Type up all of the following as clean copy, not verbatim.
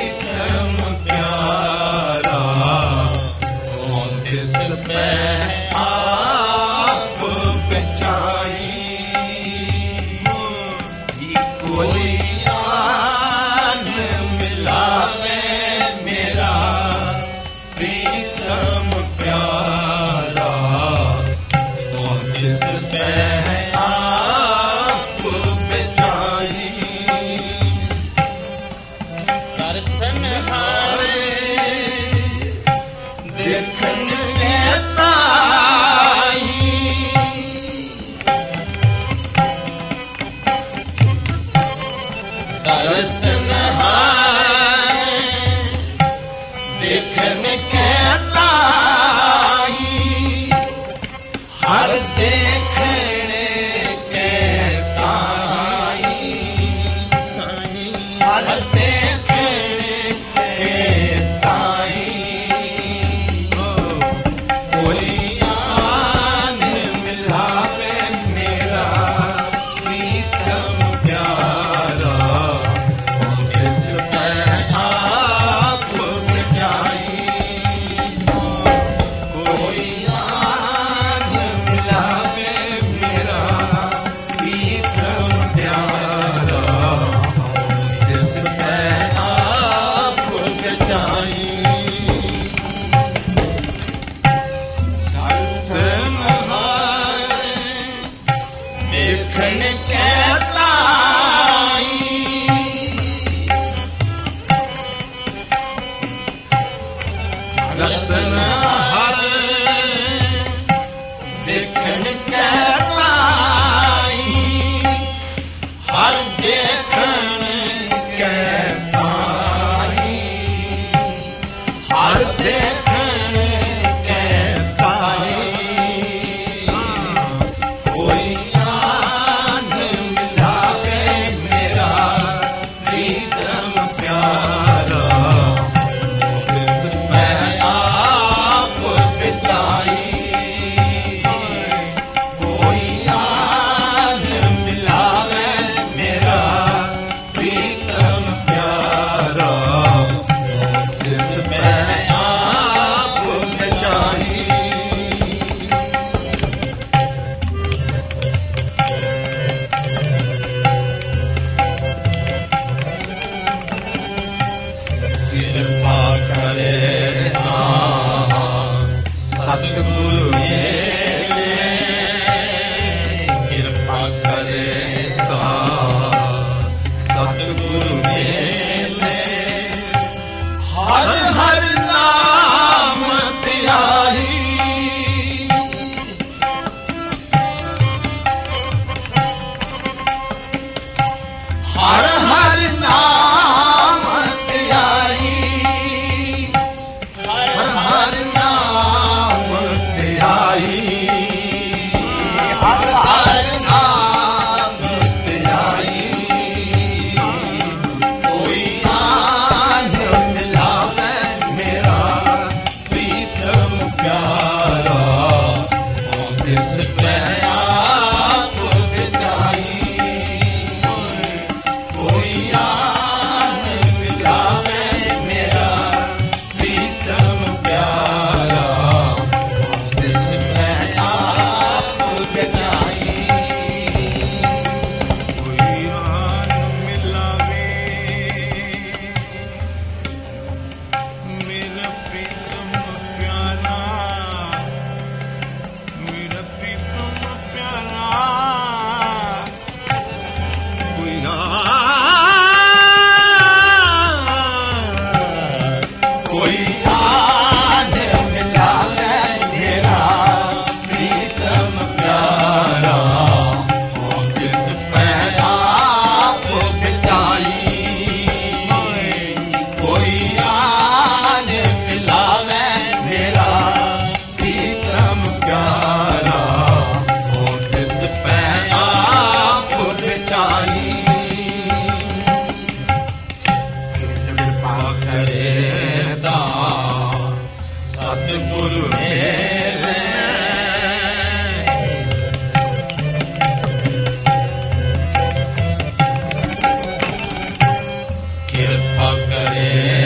कृपा करे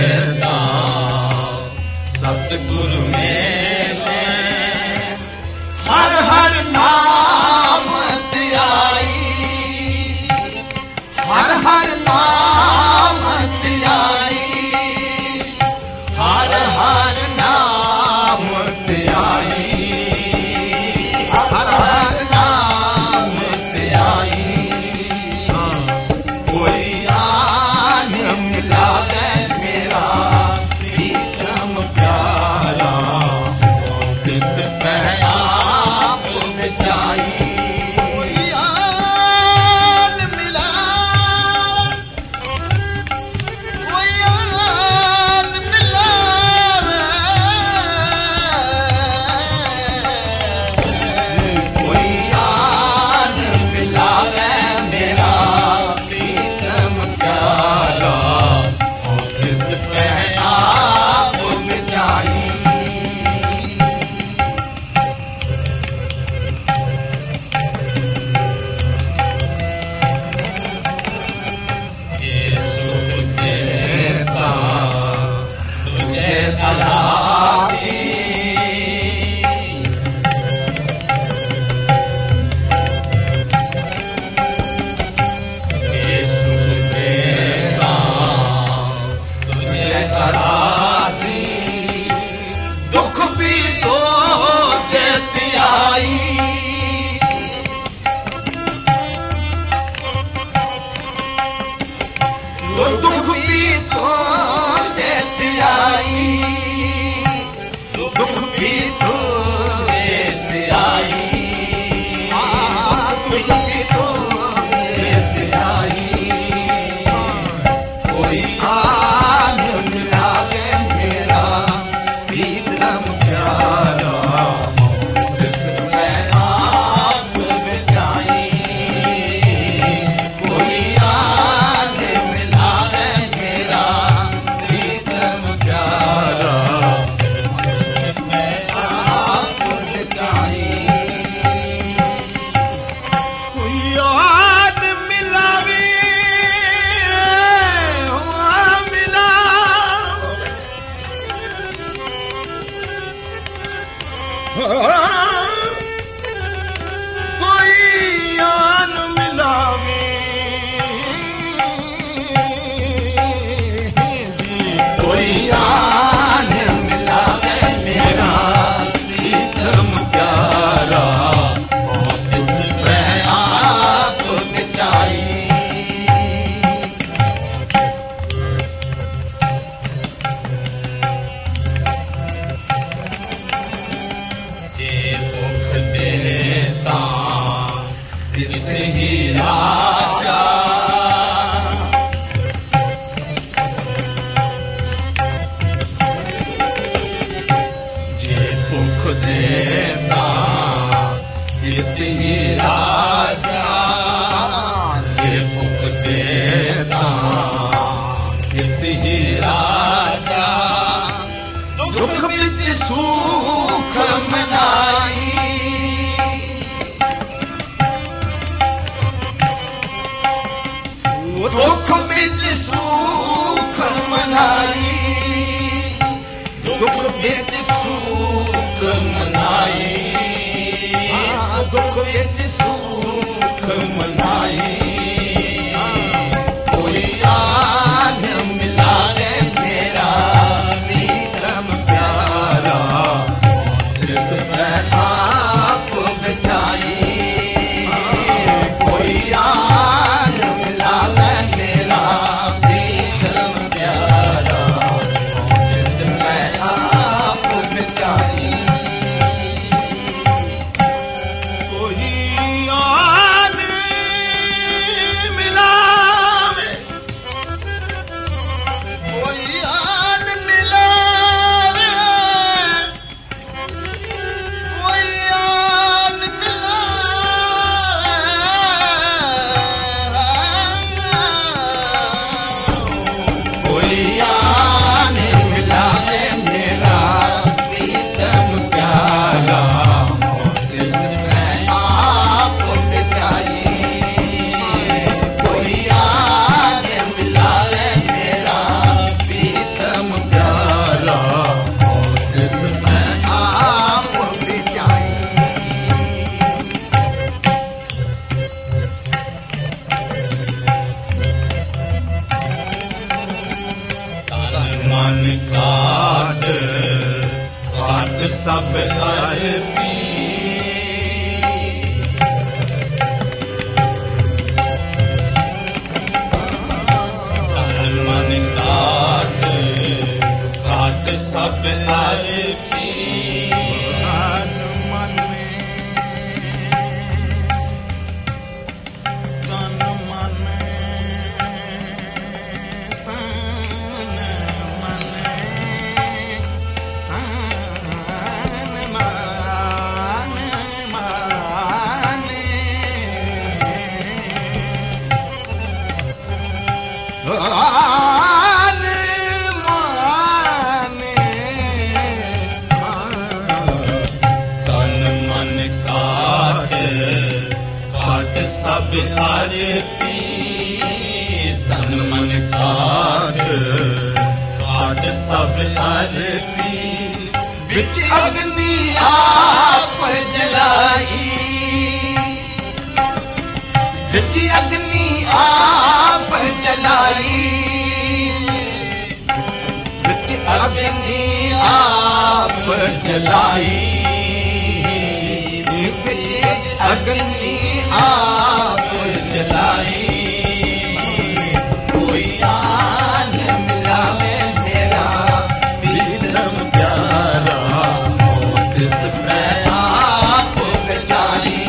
सतगुरु मेले हर हर नाम त्याई हर हर नाम त्याई हर हर नाम त्याई हर हर नाम त्याई कोई आन मिला मेरा प्रीतम प्यारा तिस पे आप बिताई कोई आन मिला कोई आन मिला कोई आन मिला मेरा प्रीतम प्यारा तिस पे आप बिताई दुख भी तो जैती आई दुख भी तो देती आई दुख भी तो देती आई दुख भी तो देती आई कोई आन मिला मेरा प्रीतम प्यारा जिसमें आप बिताई कोई आन मिला मेरा प्रीतम प्यारा जिसमें आप बिताई कोई आन मिलावे मिला कोई आन मिलावे कोई आन मिलावे मेरा प्रीतम प्यारा इस पे आप बिताई जे मुख देता रित ही राजा जे मुख देता रित ही राजा जे मुख देता रित ही राजा दुख विच सुख मनाई दुख विच सुख मनाई दुख विच सुख मनाई दुख विच सुख मनाई कोई आन मिला मेरा प्रीतम प्यारा जिस पे आप बिताई कोई आन मिला मेरा प्रीतम प्यारा जिस पे आप बिताई कोई आन काट काट सब अरबी सब अरबी तन मन सब अरबी तन मन काट काट सब अरबी बिच अग्नि आप जलाई बिच अग्नि आप जलाई बिच अग्नि आप जलाई बिच अग्नि आप जलाई कोई आन मिला में मेरा प्रीतम प्यारा मौत से आप बेचारी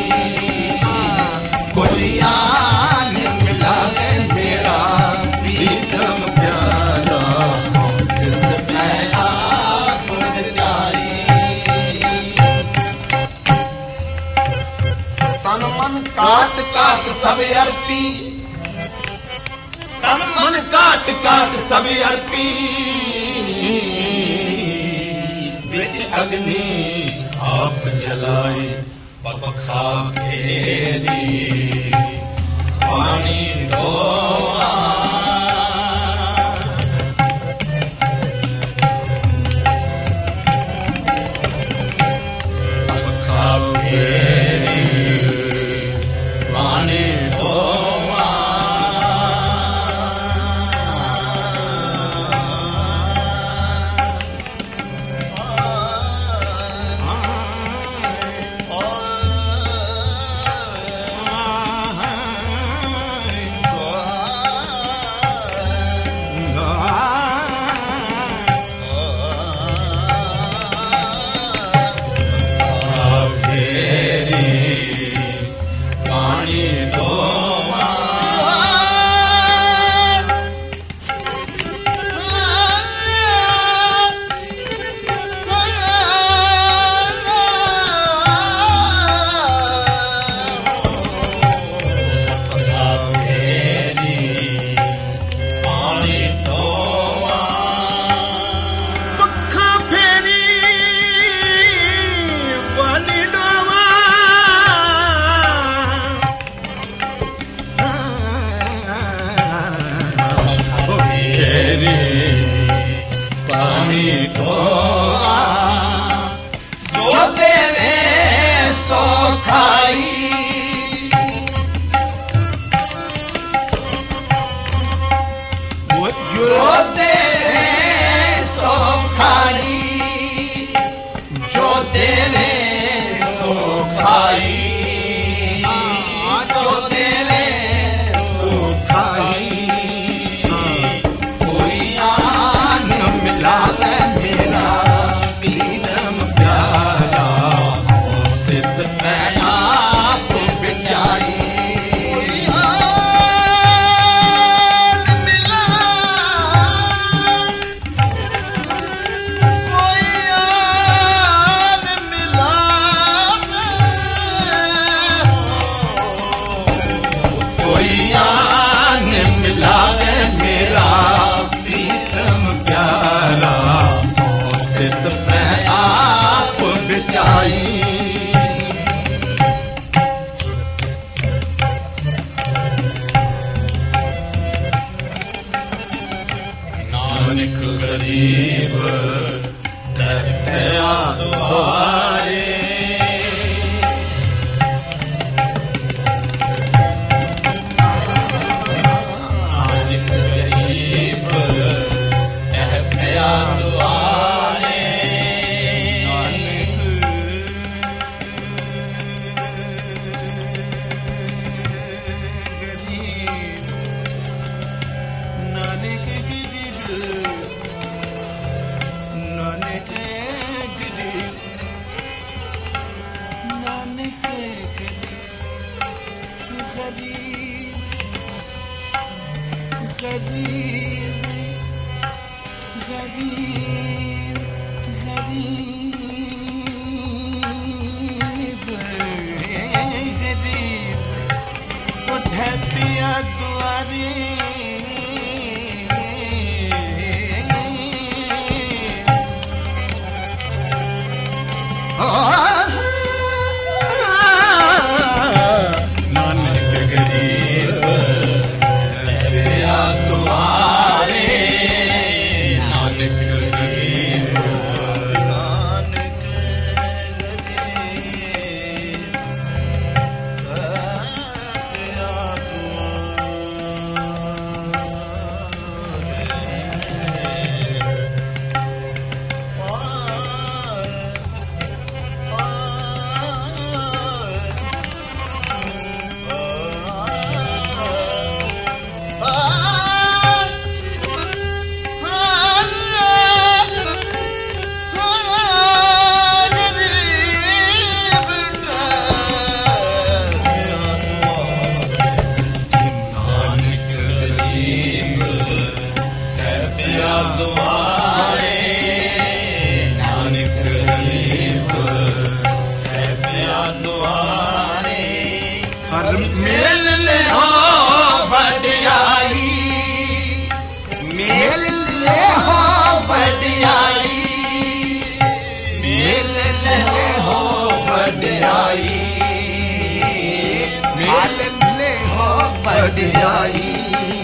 कोई आन मिला में मेरा प्रीतम प्यारा मौत से आप बेचारी तन मन काट काट सब अर्पी तन मन काट काट सब अर्पी बिच अग्नि आप जलाए पखा घेरी पानी धोआ पखा घेरी पानी धोआ जो देवे सो खाई जो देवे सो खाई जो देवे सो खाई जो देवे सो खाई कोई आन मिला मेरा प्रीतम प्यारा तिस आप बेचारी आन मिला कोई आन मिला कोई आन मिला मेरा प्रीतम प्यारा तिस आप बेचाई नानक गरीब दया द्वारे नानक गरीब दया वडियाई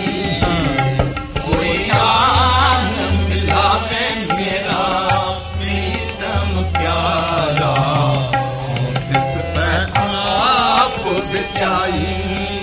कोई आन मिलावे मेरा प्रीतम प्यारा तिस पे आप बिछाई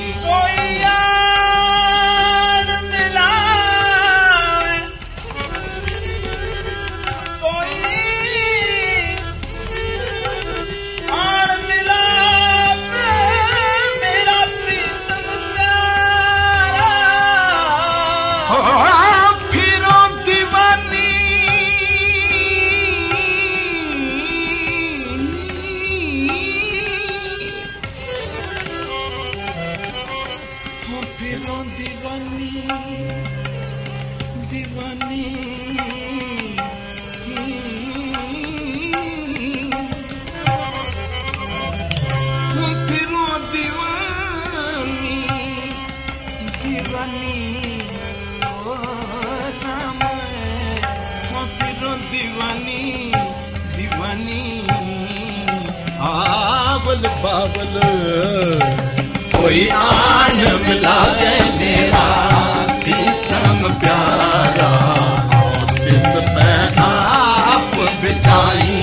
बाबल कोई आन मिलावे मेरा प्रीतम प्यारा तिस पे आप बिछाई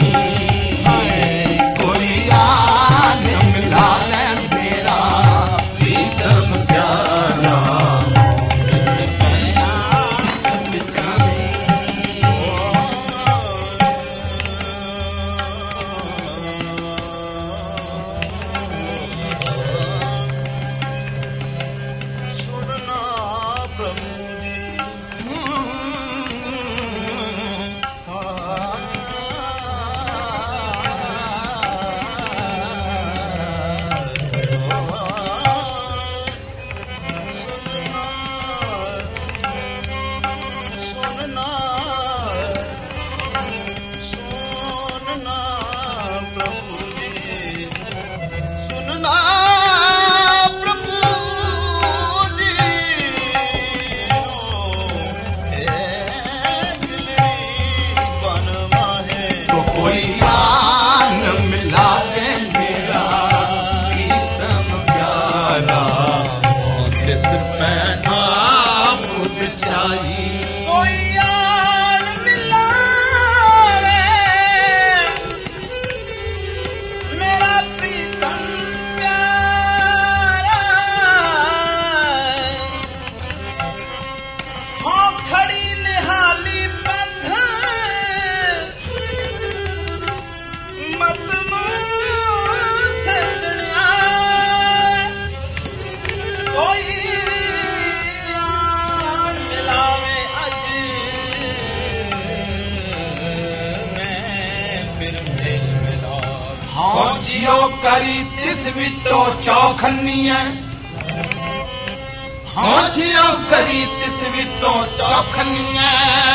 कोई आन मिलावे मेरा प्रीतम प्यारा तिस पे आप बिछाई करी तिस विटो चौखनिया हाजियो करी तिस विटो चौखनिया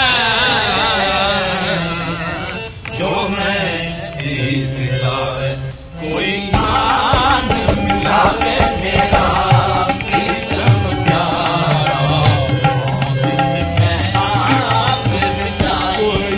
जो मैं दीदार कोई आन मिलावे मेरा प्रीतम प्यारा तिस पे आप बिछाई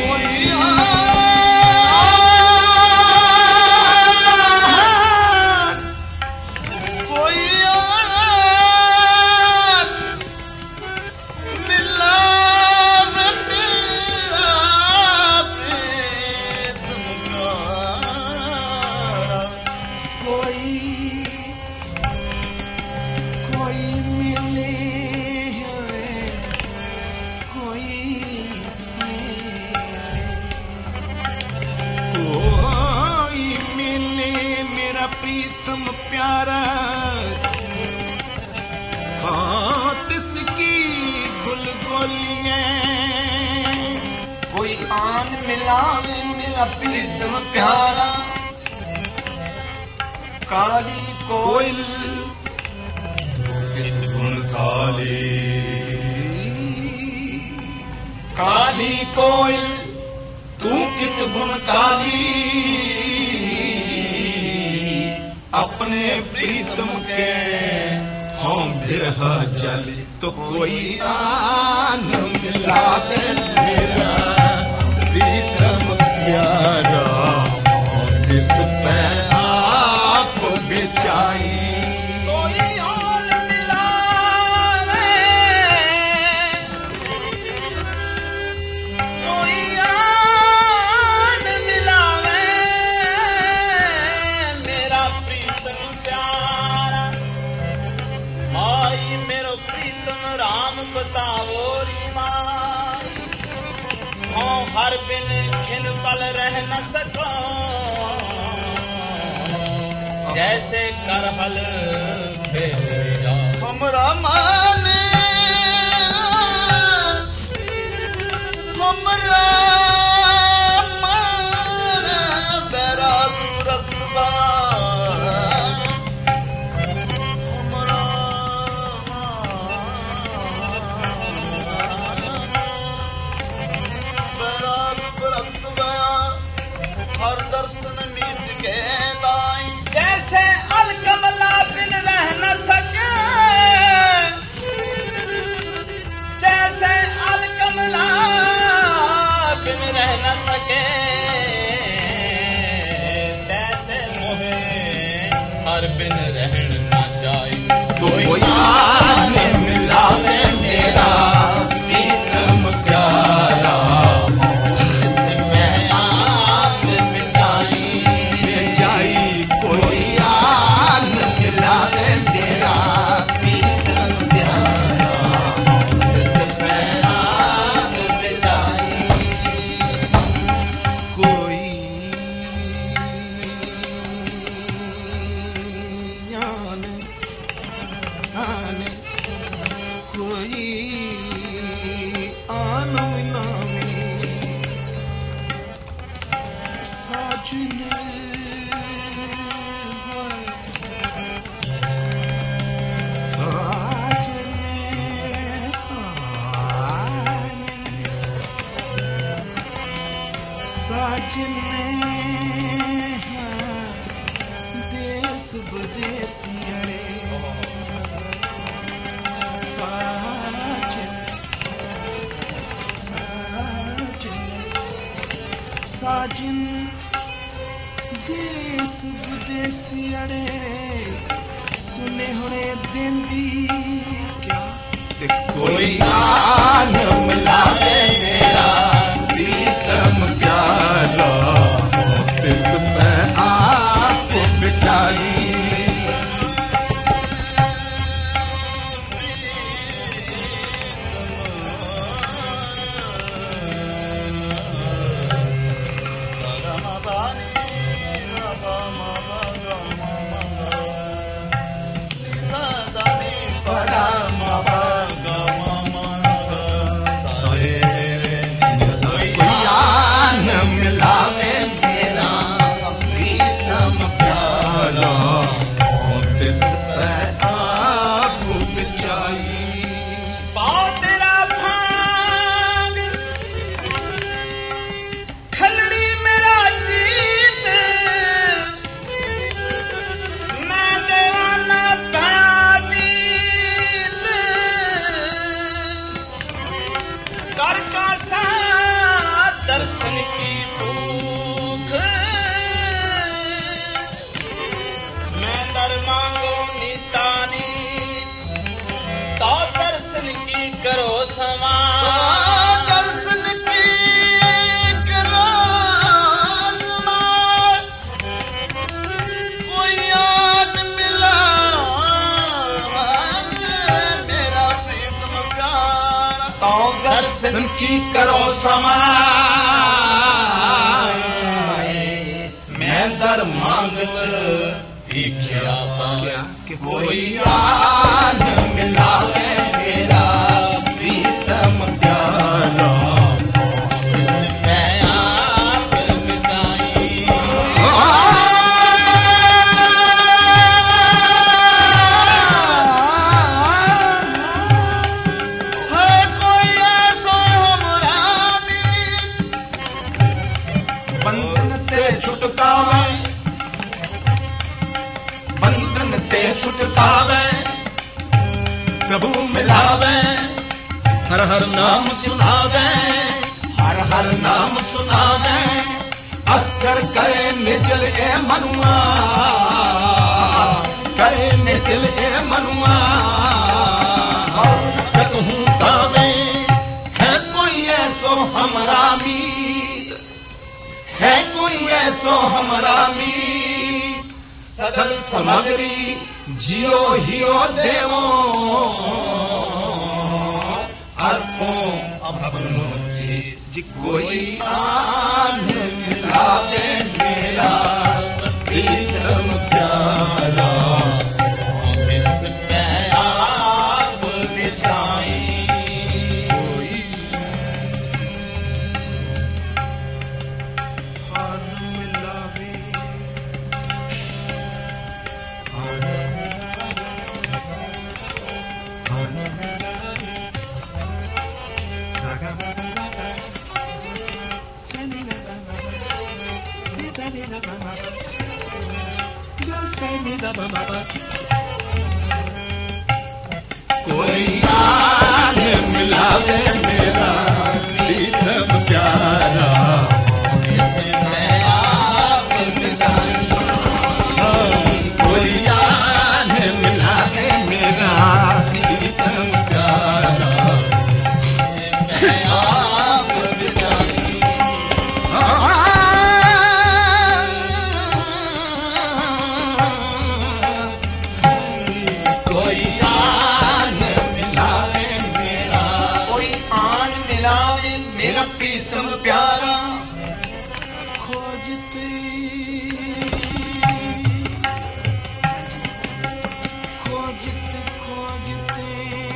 प्रीतम प्यारा हाँ तिसकी गुल गोलियां कोई आन मिलावे मेरा प्रीतम प्यारा काली कोयल गुण काली कोयल तू कित गुण काली अपने प्रीतम के हम बिरह जली तो कोई आन मिलावे मेरा प्रीतम प्यारा तिस पे आप बिछाई कोई आन मिला खिन पल रह न सको जैसे करहल भेजा हमरा माने हमरा माने बैराग रखबा हमरा बैराग रखबा हर दर्शन मीत के दाई जैसे अलकमला बिन रह न सके जैसे अलकमला बिन रह न सके तैसे मोहे हर बिन रहन न जाए तो यार मिला में मेरा प्रीतम प्यारा इसमें आप मिटाई जाई कोई यार मिला में मेरा प्रीतम प्यारा इसमें आप मिटाई कोई आने कोई आन मिलावे साजने साजने देश विदेशियड़े साजन देश विदेशियड़े सुने हुणे देंदी क्या ते कोई आन मिलावे मेरा प्रीतम प्यारा तिस पे आप बिचारी दर्शन की भूख मैं दर मांगो नितानी तो दर्शन की करो समा दर्शन की करो समा कोई आन मिला मेरा प्रीतम प्यारा तो दर्शन की करो समा मैं दर मांगत भिक्षा क्या कि कोई आन मिलावे तेरा प्रीतम प्यारा इसमें आप मिटाई है कोई ऐसा हमरा बंधन ते छुटकावे बंधन ते छुटकावे प्रभु मिलावे हर हर नाम सुनावे हर हर नाम सुनावे अस्तर करे निजल ए मनुआ अस्तर करे निजल ए मनुआ कहूँ गावे है कोई ऐसो हमरा मीत है कोई ऐसो हमरा मीत सजल समगरी जियो हियो देवो अर्पो अपनो जी कोई आन मिलावे मेरा प्रीतम प्यारा इस पे आप बिछाई कोई आन मिलावे कोई आन मिलावे मेरा प्रीतम प्यारा इसमें आप बिछाई कोई आन मिलावे मेरा प्रीतम प्यारा इसमें आप बिछाई कोई आन मिलावे मेरा प्रीतम प्यारा खोजते खोजते खोजते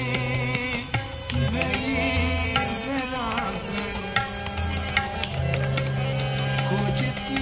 खोजते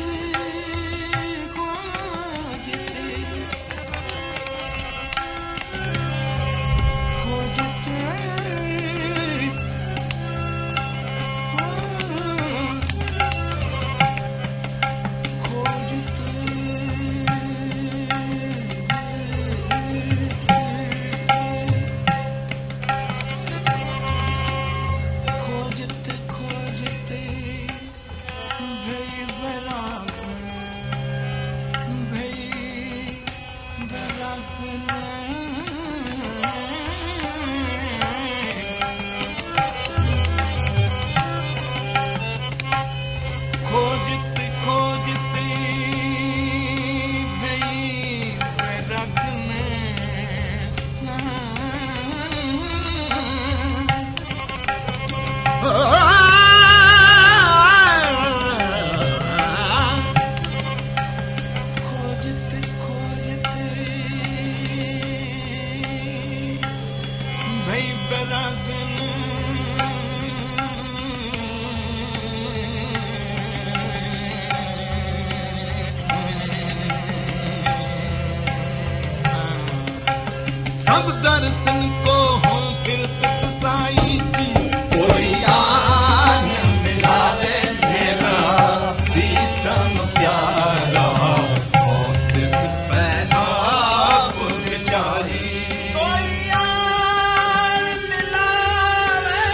खोजते खोजते भई रखने खोजते खोजते भई बरागन अब दर्शन को हो फिर तुत साई जी कोई आन मिलावे मेरा प्रीतम प्यारा इस पे आप बिचारी कोई आन मिलावे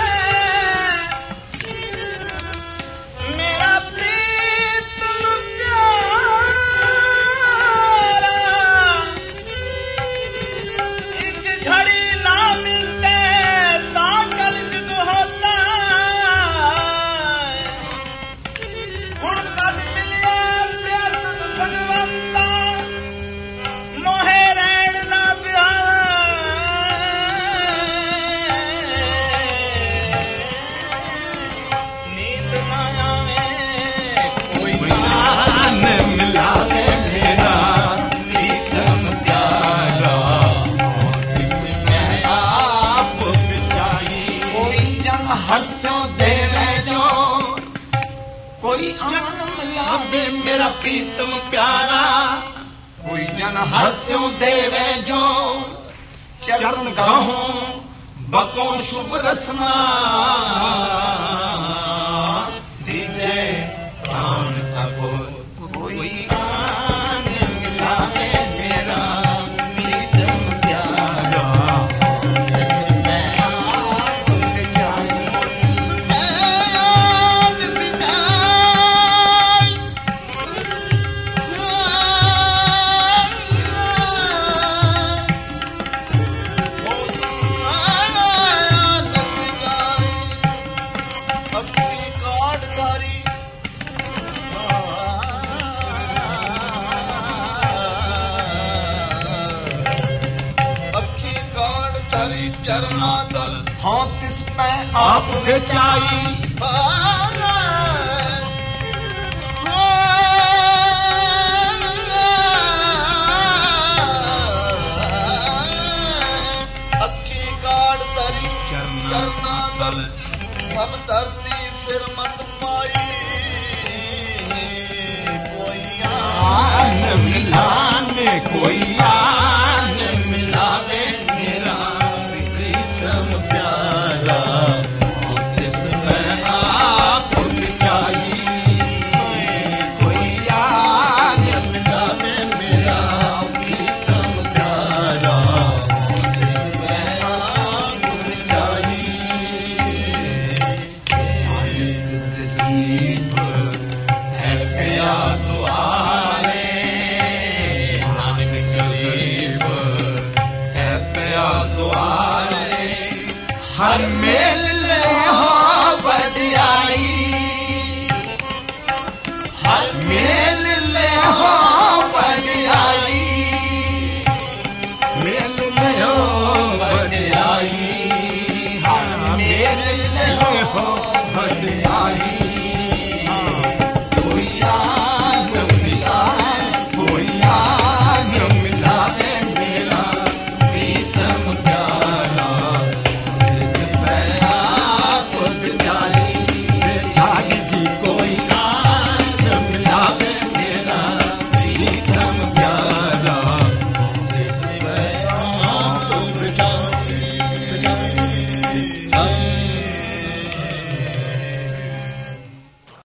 मेरा प्रीतम प्यारा एक घड़ी ना मिलते ताकल जुग होता हुण कद मिलिया प्यार तुद भगवंता मोहे रैण ना नींद ना आवे कोई आन मिलावे मेरा प्रीतम प्यारा इस पे आप बिछाई कोई जन हंसो देवे जो कोई जन मिलावे मेरा प्रीतम प्यारा कोई जन हंसो देवे जो चरण गाहो बको शुभ रसना दीजे प्राण अगो कोई आन मिलावे मेरा प्रीतम प्यारा इसमें आप बिछाई इसमें आप बिछाई चरना दल हाँ तिस पे आप बिछाई अखी काट तरी चरना दल सब धरती फिर मत पाई कोई आन मिलाने कोई आन मिलावे मेरा प्रीतम प्यारा इसमें आप मिटाई कोई आन मिलावे मेरा प्रीतम प्यारा इसमें आप मिटाई गरीब है प्या दुआरे नानक गरीब है प्या दुआरे हर मेल ले हो बढ़ियाई हर मेल ले हो बढ़ियाई मेल ले हो बढ़ियाई हर मेल ले हो बढ़ियाई